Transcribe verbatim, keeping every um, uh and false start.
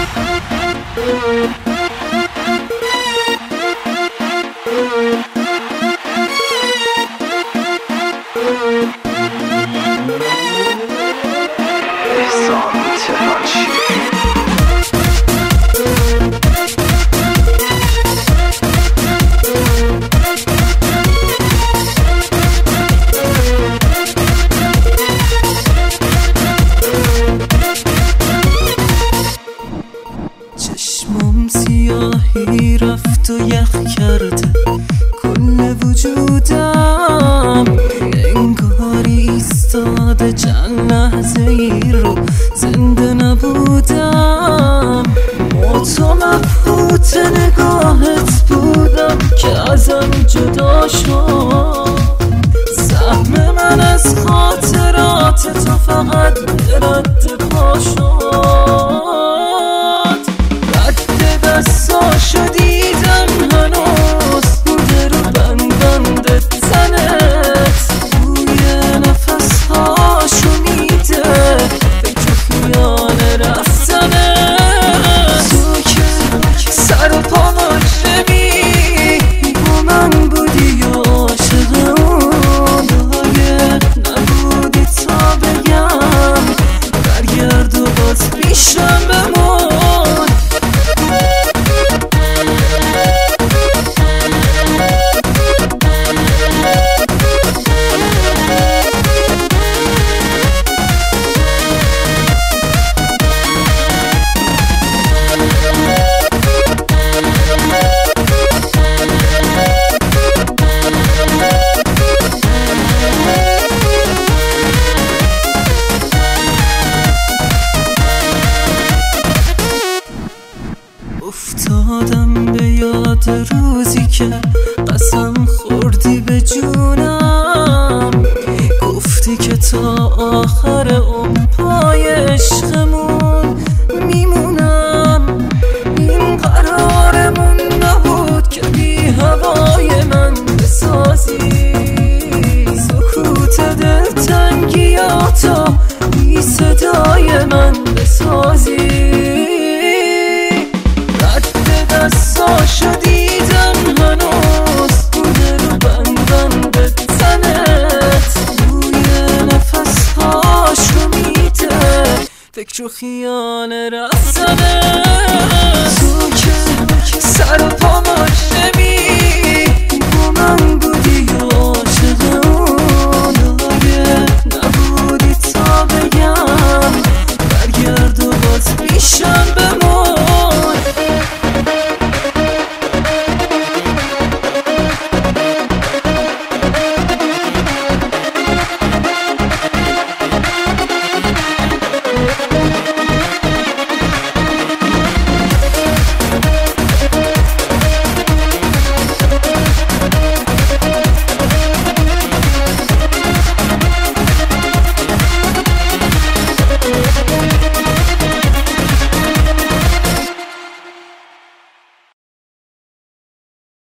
چشمم سیاهی رفت و یخ کرده کل وجودم، انگاری ایستاده چند لحظه ای رو زنده نبودم. با تو مبهوت نگاهت بودم که ازم جدا شد. سهم من از خاطرات تو فقط رد پا شد. رد دستاشو دیدم هنوز بوده رو بندند تنت، بوی نفسهاشو میده فکر خیال رفتنت. تو که سر و پا مجرمی با من بودی و عاشق اون لایق نبودی تا بگم برگرد و باز پیشم بمون. افتادم به یاد روزی که قسم خوردی به جونم، گفتی که تا آخر اون پای عشقمون میمونم. این قرارمون نبود که بی هوای من بسازی سکوت دلتنگیاتو بی صدای من بسازی. دستاشو دیدم هنوز بوده رو بندند تنت، بوی نفسهاشو میده فکر و خیال رفتنت. تو که سر و پا مجرمی